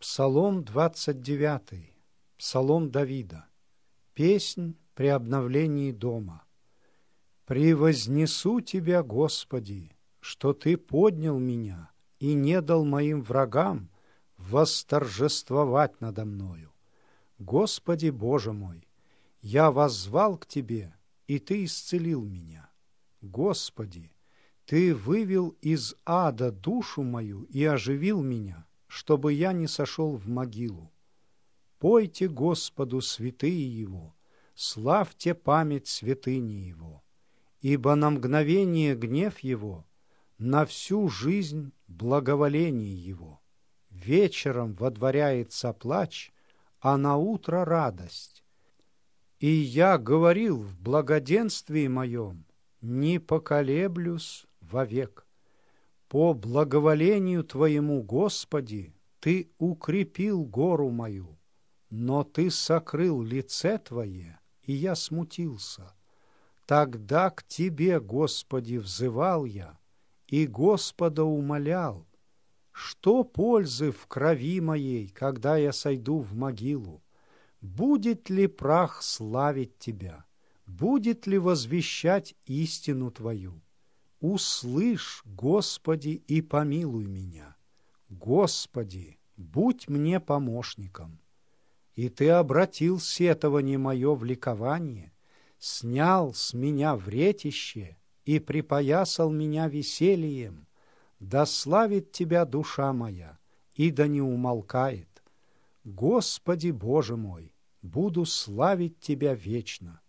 Псалом 29, Псалом Давида, песнь при обновлении дома. «Превознесу Тебя, Господи, что Ты поднял меня и не дал моим врагам восторжествовать надо мною. Господи, Боже мой, я воззвал к Тебе, и Ты исцелил меня. Господи, Ты вывел из ада душу мою и оживил меня, чтобы я не сошел в могилу. Пойте Господу, святые Его, славьте память святыни Его, ибо на мгновение гнев Его, на всю жизнь благоволение Его. Вечером водворяется плач, а на утро радость. И я говорил в благоденствии моем, не поколеблюсь вовек. По благоволению Твоему, Господи, Ты укрепил гору мою, но Ты сокрыл лице Твое, и я смутился. Тогда к Тебе, Господи, взывал я, и Господа умолял. Что пользы в крови моей, когда я сойду в могилу? Будет ли прах славить Тебя? Будет ли возвещать истину Твою? Услышь, Господи, и помилуй меня. Господи, будь мне помощником. И Ты обратил сетование мое в ликование, снял с меня вретище и припоясал меня весельем. Да славит Тебя душа моя, и да не умолкает. Господи, Боже мой, буду славить Тебя вечно.